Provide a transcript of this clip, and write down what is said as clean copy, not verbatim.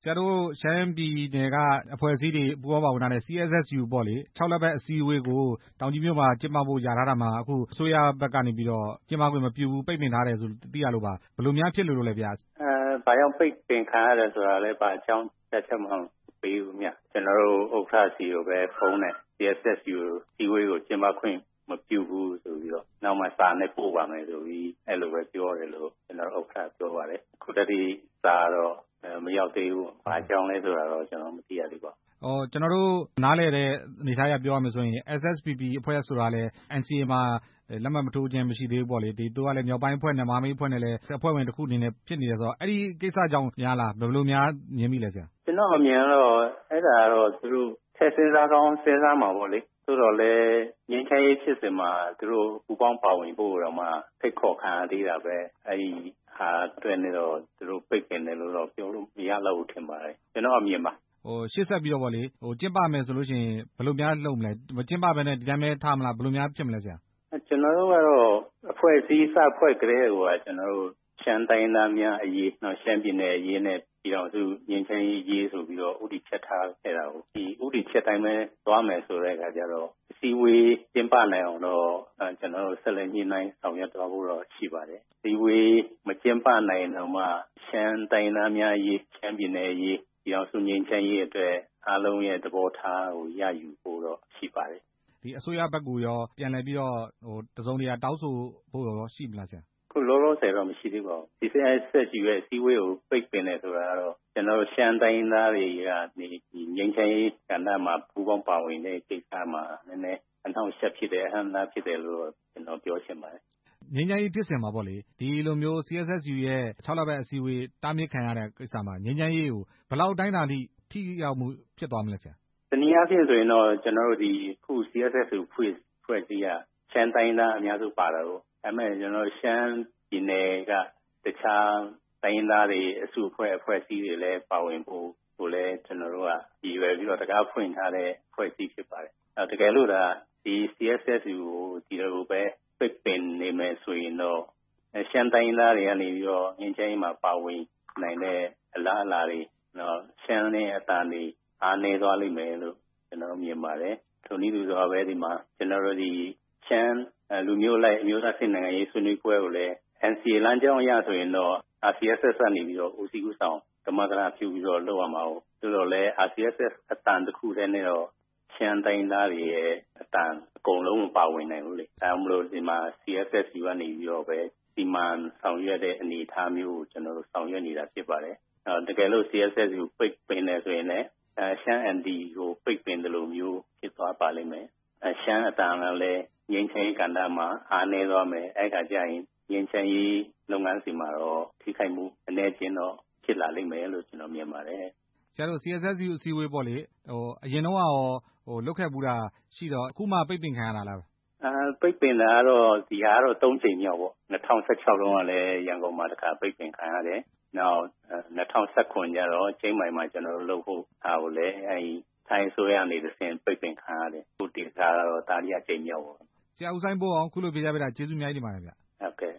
ဆရာတို့ရှမ်းပြည်နယ်ကအဖွဲ့အစည်းတွေပူးပေါင်းပါဝင်ထားတဲ့ CSSU ပေါ့လေ6လပတ်အစည်းအဝေးကိုတောင်ကြီးမြို့မှာကျင်းပဖို့ယာထားတာမှာအခုအစိုးရဘက်ကနေပြီးတော့ကျင်းပခွင့်မပြုဘူးပိတ်ပင်ထားတယ်ဆိုသိရလို့ပါဘယ်လိုများဖြစ်လို့လဲဗျာဘာကြောင့်ပိတ်ပင်ခံရတယ်ဆိုတာလဲဘာအကြောင်းချက်မှမပေးဘူးမြကျွန်တော်တို့ဥက္ကဋ္ဌစီကိုပဲဖုန်းနဲ့ CSSU အစည်းအဝေးကိုကျင်းပခွင့်မပြုဘူးဆိုပြီးတော့နောက်မှစာနဲ့ပို့ပါမယ်ဆိုပြီးအဲ့လိုပဲပြောတယ်လို့ကျွန်တော်ဥက္ကဋ္ဌပြောပါတယ်ခုတည်းစာတော့မရောက်သေးဘူးဘာကြောင့်လဲဆိုတာတော့ကျွန်တော်မသိရသေးပါဘူးကျွန်တော်တို့နားလည်တဲ့အနေအထားအရပြောရမယ်ဆိုရင် SSPP အဖွဲ့ဆိုတာလဲ NCA မှာလက်မှတ်မထိုးခြင်းမရှိသေးဘူးပေါ့လေဒီသူကလည်းမြောက်ပိုင်းအဖွဲ့နဲ့မဟာမိတ်အဖွဲ့နဲ့လည်းအဖွဲ့ဝင်တစ်ခုအနေနဲ့ဖြစ်နေတယ်ဆိုတော့အဲ့ဒီကိစ္စကြောင့်များလားဘယ်လိုများမြင်မိလဲဆရာကျွန်တော်အမြင်တော့အဲ့ဒါတော့သူတို့ဆက်စဉ်းစားကောင်းစဉ်းစားမှာပေါ့လေသို့တော်လည်းငြိမ်းချမ်းရေးဖြစ်စဉ်မှာသူတို့ပူပေါင်းပါဝင်ဖို့တော့မှဖိတ်ခေါ်ခံရသေးတာပဲအဲ့ဒီဟာအတွက်နဲ့တော့သူတို့ပိတ်ပင်တယ်လို့တော့ပြောလို့မရတော့ဘူးထင်ပါတယ်ကျွန်တော်အမြင်ပါရှေ့ဆက်ပြီးတော့ပေါ့လေကျင်းပမယ်ဆိုလို့ရှိရင်ဘယ်လိုများလုပ်မလဲမကျင်းပဘဲနဲ့ဒီတိုင်းပဲထားမလားဘယ်လိုများဖြစ်မလဲဆရာကျွန်တော်တို့ကတော့အဖွဲ့အစည်းစဖွဲ့ကြတဲ့ဟိုကကျွန်တော်တို့ရှမ်းတိုင်းသားများအရေးနော်ရှမ်းပြည်နယ်အရေးနဲ့ပြည်တော်စုငြိမ်းချမ်းရေးဆိုပြီးတော့ဥတီချက်ထားခဲ့တာကိုဒီဥတီချက်တိုင်းပဲသွားမယ်ဆိုတဲ့အခါကျတော့အစည်းအဝေးကျင်းပနိုင်အောင်တော့ကျွန်တော်တို့ဆက်လက်ညှိနှိုင်းဆောင်ရွက်သွားဖို့တော့ရှိပါတယ်အစည်းအဝေးမကျင်းပနိုင်တော့မှရှမ်းတိုင်းသားများအရေးရှမ်းပြည်နယ်အရေးပြည်တော်စုငြိမ်းချမ်းရေးအတွက်အားလုံးရဲ့သဘောထားကိုရယူဖို့တော့ရှိပါတယ်ဒီအစိုးရဘက်ကိုရောပြန်လည်ပြီးတော့တစုံတရာတောင်းဆိုဖို့ရောရှိမလားဆရာခုလောလောဆယ်တော့မရှိသေးပါဘူးဒီCSSUရဲ့အစည်းအဝေးကိုပိတ်ပင်တယ်ဆိုတာကတော့ကျွန်တော်ရှမ်းတိုင်းသားတွေကနေဒီငြိမ်းချမ်းရေးကဏ္ဍမှာပူးပေါင်းပါဝင်တဲ့ကိစ္စမှာနည်းနည်းအနှောင့်အယှက်ဖြစ်တယ်အဟန့်အတားဖြစ်တယ်လို့ကျွန်တော်ပြောချင်ပါတယ်ငြိမ်းချမ်းရေးဖြစ်စဉ်မှာပေါ့လေဒီလိုမျိုး CSSU ရဲ့6လပတ်အစည်းအဝေးတားမြစ်ခံရတဲ့ကိစ္စမှာငြိမ်းချမ်းရေးကိုဘယ်လောက်တိုင်းတာထိရောက်မှုဖြစ်သွားမလဲဆရာတနည်းအားဖြင့်ဆိုရင်တော့ကျွန်တော်တို့ဒီခု CSSU ဖွဲ့စည်းရရှမ်းတိုင်းသားအများစုပါတာကိုဒါပေမဲ့ကျွန်တော်ရှမ်းပြည်နယ်ကတခြားတိုင်းသားတွေအစုအဖွဲ့အစည်းတွေလည်းပါဝင်ဖို့ကိုလည်းကျွန်တော်တို့ကရည်ရွယ်ပြီးတော့တကားဖွင့်ထားတဲ့ဖွဲ့စည်းဖြစ်ပါတယ်တကယ်လို့ဒါဒီ CSSU ကိုဒီလိုပဲပိတ်ပင်နေမယ်ဆိုရင်တော့ရှမ်းတိုင်းသားတွေကနေပြီးတော့ငြိမ်းချမ်းရေးမှာပါဝင်နိုင်တဲ့အလားအလာတွေနော်ရှမ်းနဲ့အတန်တွေအားနည်းသွားလိမ့်မယ်လို့ကျွန်တော်မြင်ပါတယ်ထိုနည်းတူစွာပဲဒီမှာကျွန်တော်တို့ဒီရှမ်းလူမျိုးလိုက်အမျိုးသားစစ်နိုင်ငံရေးဆွေးနွေးပွဲကိုလည်း NCA လမ်းကြောင်းအရဆိုရင်တော့ RCSS ကနေပြီးတော့ဦးစီးဦးဆောင်ကမကနာပြုပြီးတော့လုပ်ရမှာဟုတ်ဆိုတော့လေ RCSS အတန်တစ်ခုတည်းနဲ့တော့ရှမ်းတိုင်းသားတွေရဲ့အတန်အကုန်လုံးမပါဝင်နိုင်ဘူးလေဒါမှမဟုတ်ဒီမှာ CSSU ကနေပြီးတော့ပဲဒီမှန်ဆောင်ရွက်တဲ့အနေအထားမျိုးကိုကျွန်တော်တို့ဆောင်ရွက်နေတာဖြစ်ပါတယ်တကယ်လို့ CSSU ပိတ်ပင်နေဆိုရင်လည်းရှမ်း ND ကိုပိတ်ပင်တယ်လို့မျိုးဖြစ်သွားပါလိမ့်မယ်ရှမ်းအတန်လည်းငြိမ်းချမ်းရေးကဏ္ဍမှာအားနည်းသွားမယ်အဲ့ခါကျရင်ငြိမ်းချမ်းရေးလုပ်ငန်းစဉ်မှာတော့ထိခိုက်မှုအနည်းချင်းတော့ဖြစ်လာလိမ့်မယ်လို့ကျွန်တော်မြင်ပါတယ်ဆရာတို့ CSSU အစည်းအဝေးပေါ့လေအရင်တော့ရောလုတ်ခဲ့ဘူးတာရှိတော့အခုမှပိတ်ပင်ခံရတာလားပိတ်ပင်တာကတော့ဒီဟာကတော့3ချိန်မြောက်ပေါ့2016လုံးကလည်းရန်ကုန်မှာတစ်ခါပိတ်ပင်ခံရတယ်နောက်2019ကျတော့ချင်းမိုင်မှာကျွန်တော်တို့လုပ်ဖို့အားကိုလည်းအဲဒီထိုင်းဆိုရနေတစ်ဆင့်ပိတ်ပင်ခံရတယ်ခုတည်ထားတော့တာရီယာချိန်မြောက်ပေါ့ဆရာဦးဆိုင်ဘိုးအောင်ခုလိုပြပြပေးတာကျေးဇူးအများကြီးတင်ပါတယ်ဗျဟုတ်ကဲ့